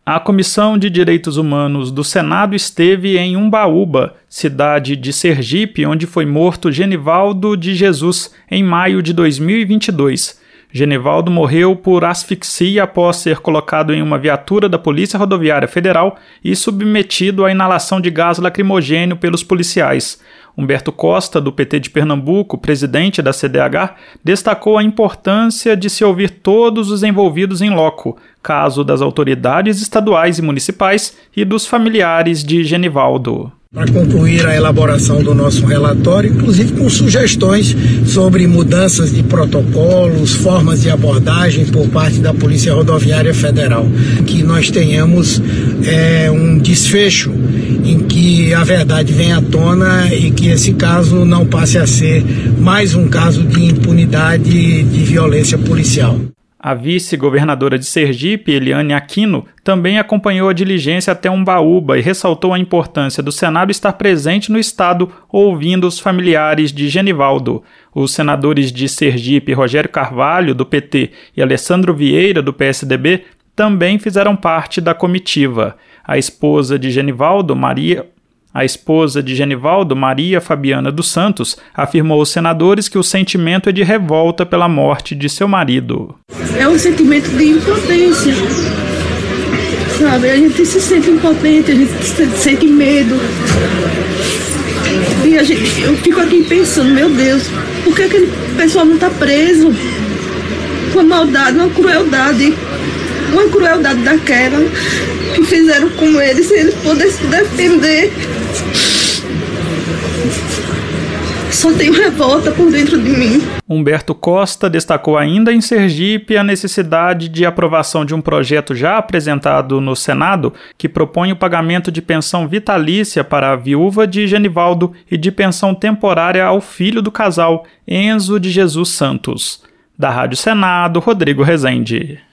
A Comissão de Direitos Humanos do Senado esteve em Umbaúba, cidade de Sergipe, onde foi morto Genivaldo de Jesus em maio de 2022. Genivaldo morreu por asfixia após ser colocado em uma viatura da Polícia Rodoviária Federal e submetido à inalação de gás lacrimogêneo pelos policiais. Humberto Costa, do PT de Pernambuco, presidente da CDH, destacou a importância de se ouvir todos os envolvidos em loco, caso das autoridades estaduais e municipais e dos familiares de Genivaldo. Para concluir a elaboração do nosso relatório, inclusive com sugestões sobre mudanças de protocolos, formas de abordagem por parte da Polícia Rodoviária Federal, que nós tenhamos um desfecho em que a verdade venha à tona e que esse caso não passe a ser mais um caso de impunidade de violência policial. A vice-governadora de Sergipe, Eliane Aquino, também acompanhou a diligência até Umbaúba e ressaltou a importância do Senado estar presente no estado ouvindo os familiares de Genivaldo. Os senadores de Sergipe, Rogério Carvalho, do PT, e Alessandro Vieira, do PSDB, também fizeram parte da comitiva. A esposa de Genivaldo, Maria Fabiana dos Santos, afirmou aos senadores que o sentimento é de revolta pela morte de seu marido. É um sentimento de impotência, sabe? A gente se sente impotente, a gente sente medo. E eu fico aqui pensando, meu Deus, por que aquele pessoal não está preso? Uma maldade, uma crueldade daquela que fizeram com ele, sem eles poderem se defender. Só tenho revolta por dentro de mim. Humberto Costa destacou ainda em Sergipe a necessidade de aprovação de um projeto já apresentado no Senado que propõe o pagamento de pensão vitalícia para a viúva de Genivaldo e de pensão temporária ao filho do casal, Enzo de Jesus Santos. Da Rádio Senado, Rodrigo Rezende.